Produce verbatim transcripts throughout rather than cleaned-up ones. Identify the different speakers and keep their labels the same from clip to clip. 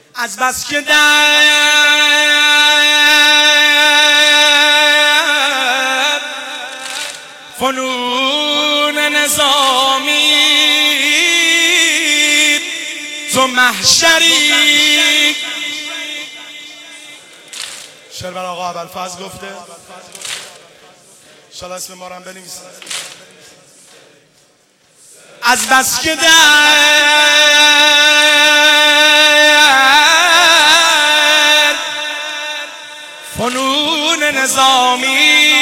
Speaker 1: از بس که در فنون نظامی تو محشری. شعر بر آقا ابوالفضل گفته، انشاءالله اسم ما رو هم بنویسید. از بس که در فنون نظامی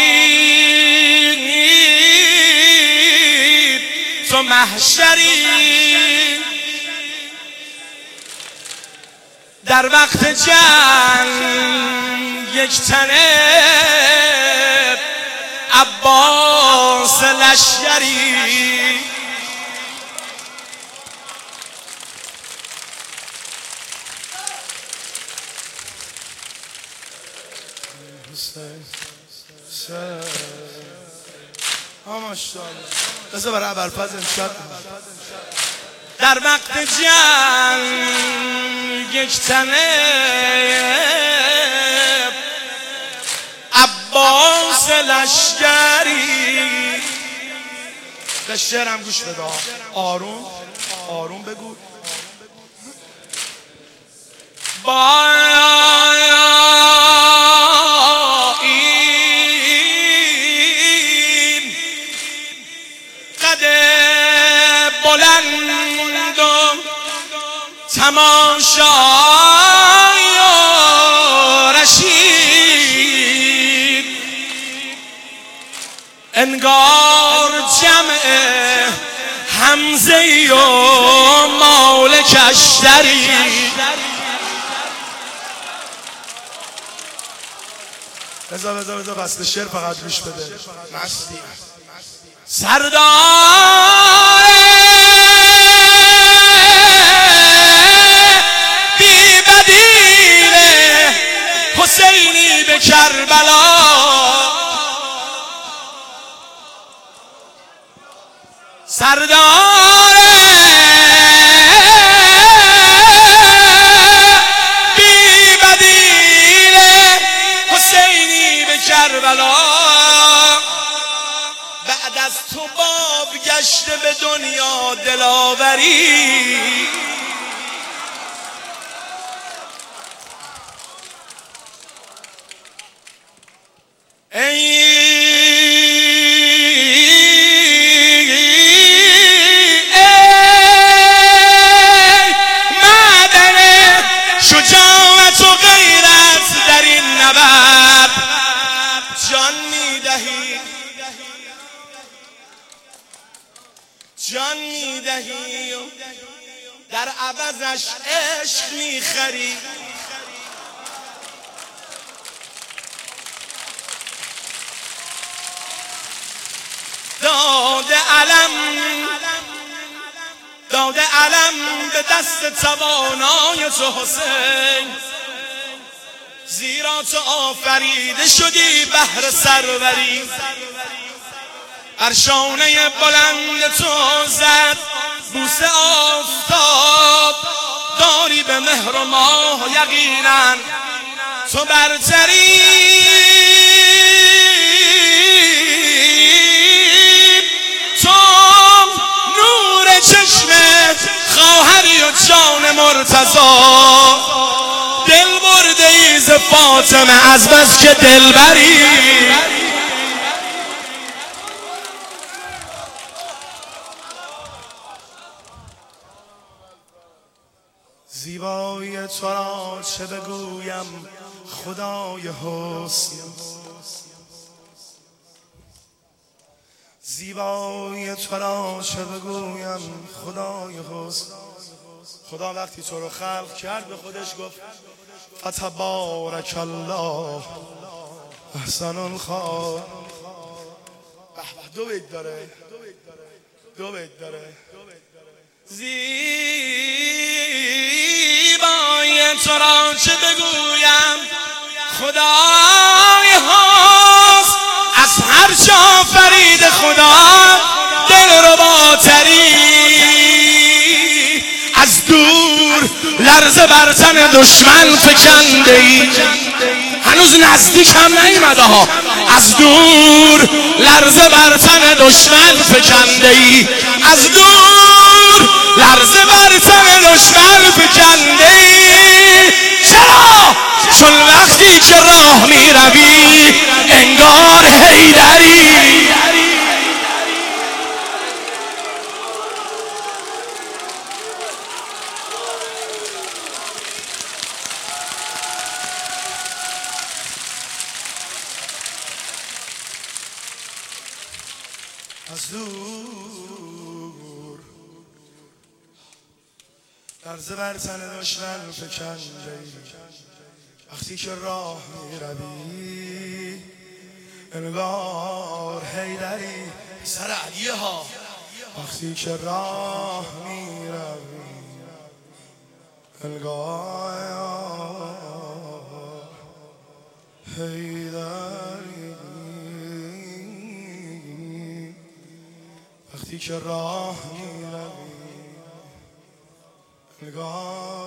Speaker 1: تو محشری، در وقت جنگ یک تنه عباس لشکری. بذار برای ابوالفضل امشب در وقت جنگ یک تنه عباس لشکری. به شعرم گوش بده، آروم آروم بگو. با این قد بلند و تماشای رشید، انگار جمع حمزه و مالک اشتری. بذار بذار بذار بسته شعر فقط گوش بده. مستی سردار بی بدیل حسینی به کربلا، سردار بی بدیل حسینی به کربلا، بعد از تو باب گشته به دنیا دلاوری. ای شجاعت و غیرت در این نبرد جان میدهی، جان میدهی در عوضش عشق میخری. داده علم داده علم به دست توانای تو حسین، زیرا تو آفریده شدی بهر سروری. بر شانه بلند تو زد بوسه آفتاب، داری به مهر و ماه یقینا تو برتری. تو نور چشم خواهری و جان مرتضی، دل برده ای ز فاطمه از بس که دلبری. زیبایی تو را چه بگویم خدای حسن، زیبایی تو را چه بگویم خدای حسن. خدا وقتی تو رو خلق کرد به خودش گفت فتبارک الله احسن الخالقین. دو بیت داره، دو بیت داره. زیبایی تو را چه بگویم خدای حسن، از هر چه آفرید خدا دلرباتری. از دور لرز بر تن دشمن فکنده ای. هنوز نزدیک هم نیومده ها، از دور لرزه بر تن دشمن فکنده ای. از دور لرزه بر تن دشمن فکنده ای. چرا؟ چون وقتی که راه می روی انگار حیدری. از دور لرزه بر تن دشمن فکنده ای. وقتی که راه می روی انگار حیدری. سر علیه ها. وقتی که راه می روی انگار حیدری. وقتی که راه می روی انگار